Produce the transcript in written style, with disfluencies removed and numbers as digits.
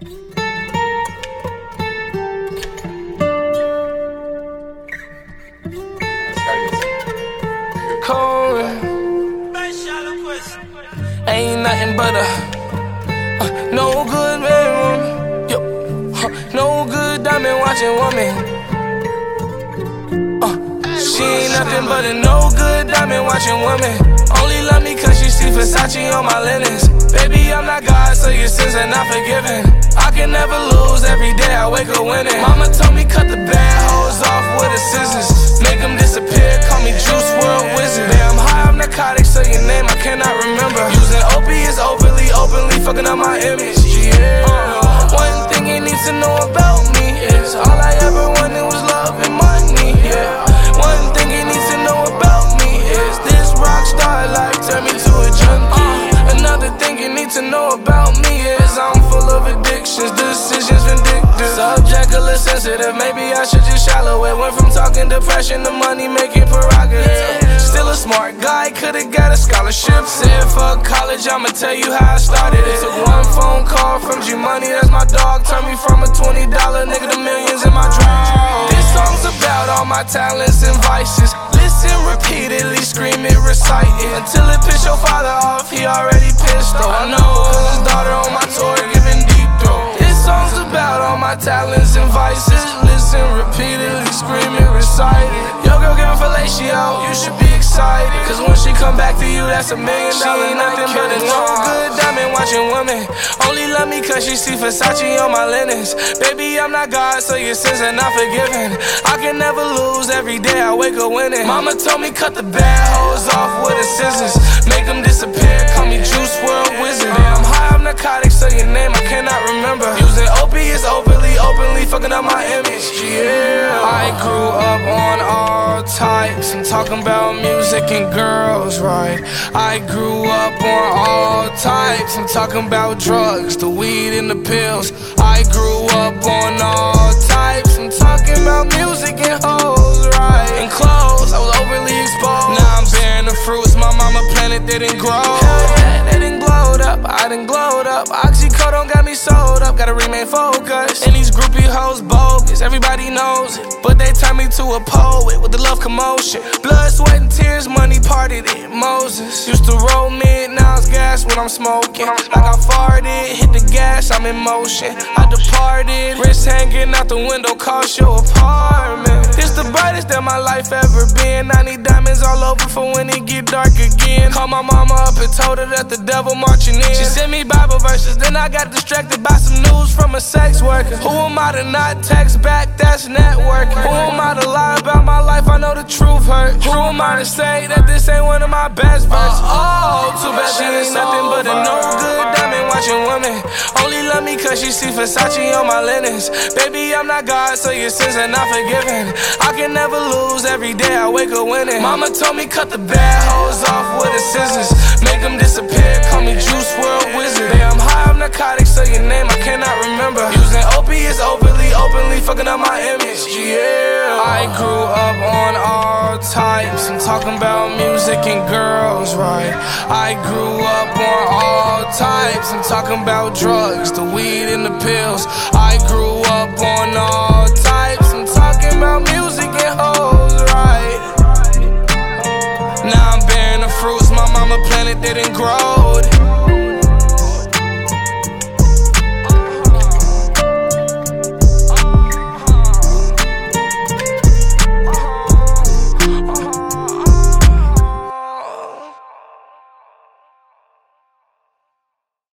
Ain't nothing but a no good man, no good diamond watching woman. She ain't nothing but a no good diamond watching woman. Only love me cause she see Versace on my linens. Baby, I'm not God, so your sins are not forgiven. I can never lose, every day I wake up winning. Mama told me cut the bad hoes off with the scissors. Make them disappear, call me Juice WRLD Wizard. Damn high, I'm narcotics, so your name I cannot remember. Using opiates openly, fucking up my image, yeah. One thing you need to know about me is all I ever wanted was love and money, yeah. One thing you need to know about me is this rock star life turned me to a junkie. Another thing you need to know about me is I'm full of addictions, decisions vindictive. Subjectively sensitive, maybe I should just shallow it. Went from talking depression to money making prerogative. Still a smart guy, could've got a scholarship. Said fuck college, I'ma tell you how I started it. Took one phone call from G-Money, that's my dog. Turned me from a $20 nigga to millions in my draw. This song's about all my talents and vices. Listen repeatedly, scream it, recite it until it piss your father off, he already pissed though. I know, cause his daughter on my tour giving deep throat. This song's about all my talents and vices. Listen repeatedly, scream it, recite it. Yo girl getting fellatio, you should be excited, cause when she come back to you, that's $1 million. She ain't nothing but a no good diamond watching woman. Only love me cause she see Versace on my linens. Baby, I'm not God, so your sins are not forgiven. I can never lose, every day I wake up winning. Mama told me cut the bad hoes off with the scissors. Make them disappear, call me Juice WRLD Wizard. I'm high, I'm narcotics, so your name I cannot remember. Using opiates openly, fucking up my image, yeah. I grew up on all types, I'm talking about music and girls, right? I grew up on all types, I'm talking about drugs, the weed and the pills. I grew up on all types, I'm talking about music and hoes, right? And clothes, I was overly exposed. Now I'm bearing the fruits my mama planted, they didn't grow. They didn't glowed up, I done glowed up. Oxycodone got me sold up, gotta remain focused. And these groupie hoes bogus, everybody knows it, but they turned me to a poet with the love commotion. Blood, sweat, and tears, money partied it. Moses used to roll mid, now it's gas when I'm smoking. Like I farted, hit the gas, I'm in motion. I departed, wrist hanging out the window, cost your apartment. It's the brightest that my life ever been. I need diamonds all over for when it get dark again. Called my mama up and told her that the devil marching in. She sent me Bible verses, then I got distracted by some news from a sex worker. Who am I to not text back? That's networking. Who am I to lie about my life? I know the truth hurt. Who am I to say that this ain't one of my best verses? Too bad she ain't nothing but a no good diamond watching woman. Only love me cause she see Versace on my linens. Baby, I'm not God, so your sins are not forgiven. I can never lose, every day I wake up winning. Mama told me cut the bad hoes off with the scissors. Make them disappear, call me Juice WRLD Wizard. I'm high, I'm narcotics, so your name I cannot remember. Using opiates openly, fucking up my image, yeah. I grew up on all types, I'm talking about music and girls, right? I grew up on all types, I'm talking about drugs, the weed and the pills. I grew up on all types, I'm talking about music and hoes, right? Now I'm bearing the fruits my mama planted, they didn't grow.